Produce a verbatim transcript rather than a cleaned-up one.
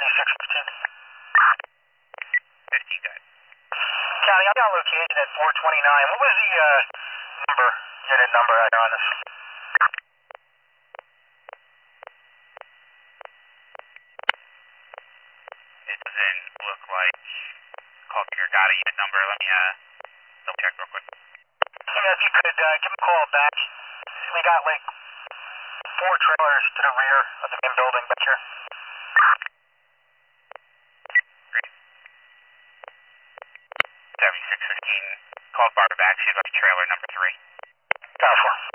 seventy-six fifteen. fifteen, good. County, I got location at four twenty-nine. What was the uh, number, unit number out on this? It doesn't look like call Peter got a unit number. Let me uh double check real quick. Yeah, if you could uh, give him a call back. We got like four trailers to the rear of the main building back here. Great. seventy-six fifteen called Barbara back. She's about trailer number three. Got four.